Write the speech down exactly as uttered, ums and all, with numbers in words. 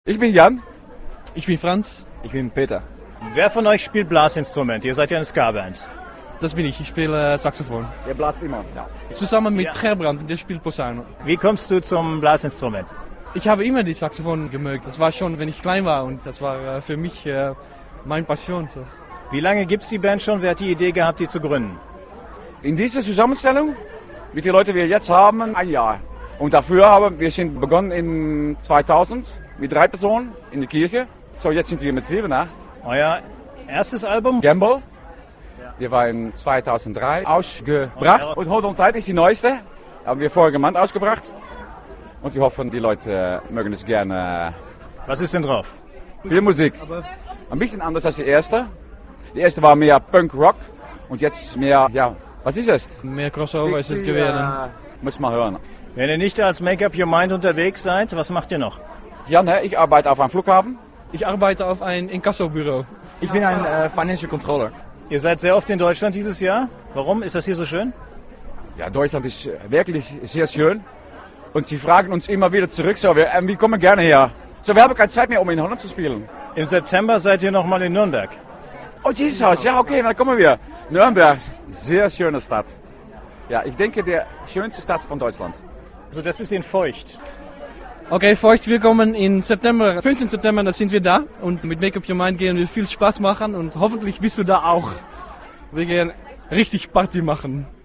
Ich bin Jan. Ich bin Franz. Ich bin Peter. Wer von euch spielt Blasinstrument? Ihr seid ja eine Ska-Band. Das bin ich. Ich spiele äh, Saxophon. Der blast immer. Ja. Zusammen mit Ja. Gerbrand, der spielt Posaune. Wie kommst du zum Blasinstrument? Ich habe immer die Saxophon gemögt. Das war schon, wenn ich klein war, und das war äh, für mich äh, meine Passion. So. Wie lange gibt's die Band schon? Wer hat die Idee gehabt, die zu gründen? In dieser Zusammenstellung, mit den Leuten, die wir jetzt haben, ein Jahr. Und dafür haben wir sind begonnen in zweitausend mit drei Personen in der Kirche. So, jetzt sind wir mit sieben. Ne? Euer erstes Album? Gamble. Die war in zweitausenddrei ausgebracht. Und Hold on Tight ist die neueste. Haben wir vorige Monat ausgebracht. Und wir hoffen, die Leute mögen es gerne. Was ist denn drauf? Viel Musik. Ein bisschen anders als die erste. Die erste war mehr Punk-Rock. Und jetzt mehr, ja, was ist es? Mehr Crossover ist es gewesen. Äh, muss mal hören. Wenn ihr nicht als Make Up Your Mind unterwegs seid, was macht ihr noch? Jan, hè, ich arbeite auf einem Flughafen. Ich arbeite auf ein Inkassobüro. Ich bin ein äh, Financial Controller. Ihr seid sehr oft in Deutschland dieses Jahr. Warum? Ist das hier so schön? Ja, Deutschland ist wirklich sehr schön. Und sie fragen uns immer wieder zurück, so, wir, äh, wir kommen gerne her. So, wir haben keine Zeit mehr, um in Holland zu spielen. Im September seid ihr nochmal in Nürnberg. Oh, Jesus Haus, ja, okay, dann kommen wir. Nürnberg, sehr schöne Stadt. Ja, ich denke, der schönste Stadt von Deutschland. Also das ist in Feucht. Okay, Feucht, wir kommen im September, fünfzehnten September, da sind wir da. Und mit Make Up Your Mind gehen wir viel Spaß machen. Und hoffentlich bist du da auch. Wir gehen richtig Party machen.